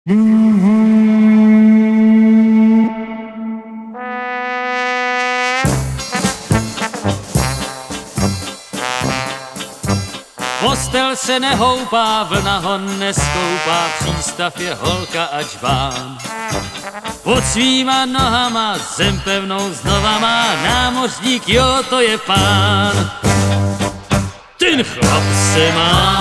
Postel se nehoupá, vlna ho neskoupá, přístav je holka a džbán. Pod svýma nohama zem pevnou znova má, námořník, jo, to je pán. Ten chlap se má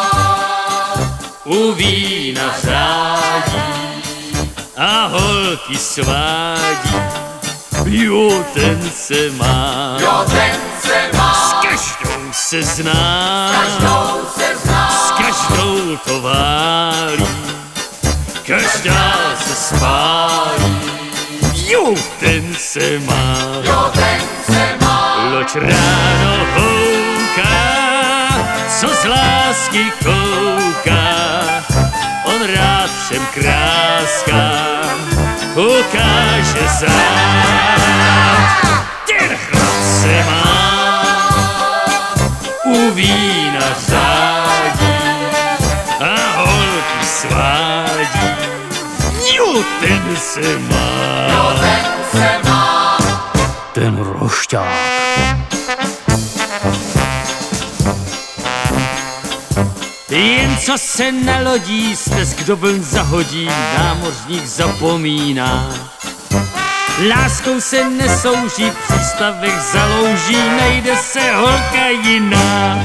u vína řádí a holky svádí. Jo, ten se má, jo, ten se má, s každou se zná, s každou to válí, každá se spálí. Jo, ten se má, jo, ten se má, loď ráno houká, co z lásky kouká, on rád všem kráskám ukáže zád. Ten chlap se má u vína řádí a holky svádí. Jo, ten se má, jo, ten se má, ten rošťák. Jen co se nalodí, stesk do vln zahodí, námořník zapomíná. Láskou se nesouží, v přístavech zalouží, najde se holka jiná.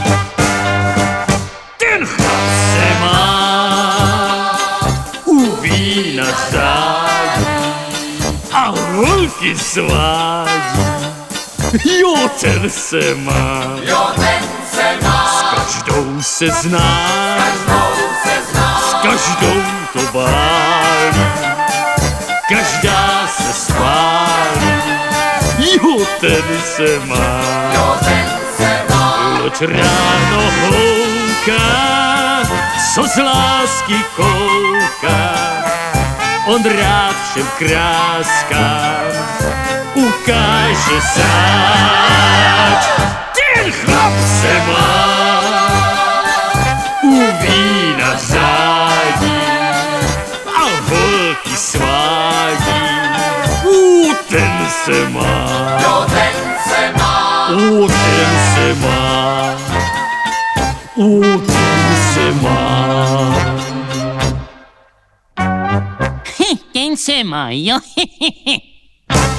Ten chlap se má u vína řádí a holky svádí. Jo, ten se má, jo, ten se má, s každou se zná, s každou to válí, každá se spálí. Jo, ten se má, jo, ten se má, loď ráno houká, co z lásky kouká, on rád všem kráskám ukáže záď. Ten chlap se má u vína řádí a holky svádí. Ten se má, jo, ten se má, ten se má, ten se má. Ten se má, jo.